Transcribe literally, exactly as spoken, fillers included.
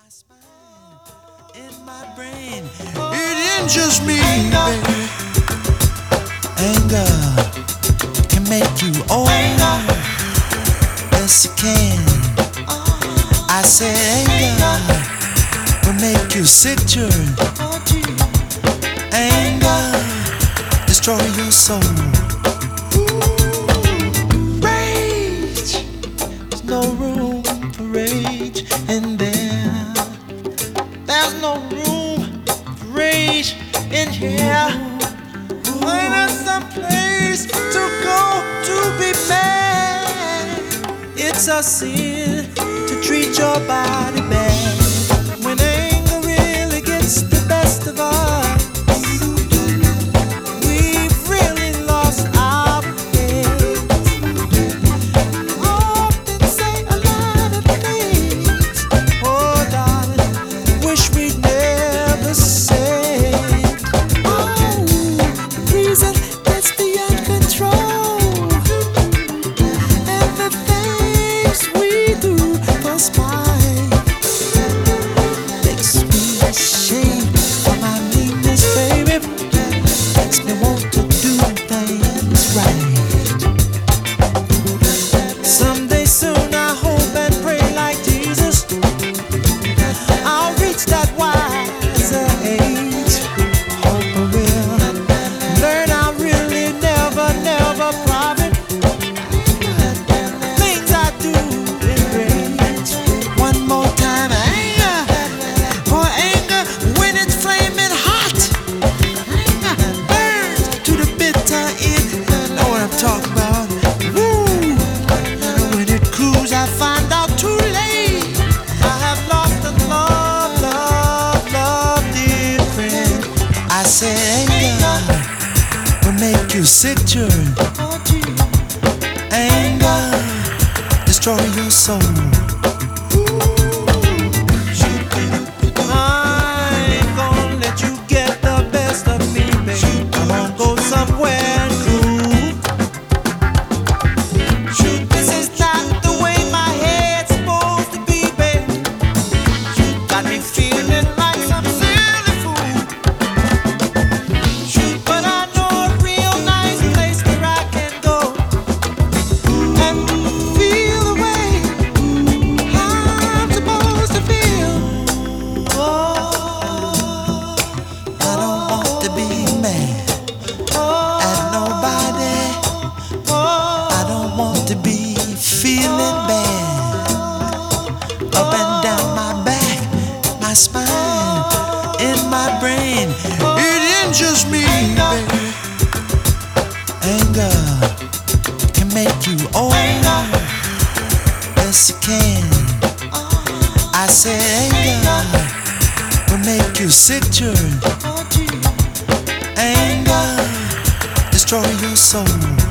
my spine, in my brain. It injures me, baby. Anger can make you old. Yes, it can. I say anger will make you sick, children. Anger destroy your soul. Rage, there's no room for rage in there. There's no room for rage in here. Find us some place to go to be mad. It's a sin to treat your body bad. When anger really gets the best of us, we've really lost our heads. Often say a lot of things, oh darling, wish we'd never said. Oh, reason gets beyond control, and the things we do for spite makes me ashamed of my meanness, baby. Makes me want to do things right. Someday soon I hope and pray like Jesus, I'll reach that wiser age. Hope I will learn I really never, never profit. Things I do in rage. One more time, anger, for anger when it's flaming hot. Anger burns to the bitter end. Know what I'm talking about? Woo! When it cools, I find out too late. I have lost a love, love, love, dear friend. I say anger will make you sick, children. Anger destroy your soul. I ain't gonna let you get the best of me, baby. I'm gonna go somewhere and groove. This is not the way my head's supposed to be, baby. Got me feeling like some silly fool. But I know a real nice place where I can go and feel the way I'm supposed to feel. Oh, I don't want to be mad at nobody. I don't want to be feeling bad. Up and down my back, my spine, in my brain. It injures me, baby. Anger can make you old. Yes, it can. I say anger will make you sick, children. Anger destroy your soul.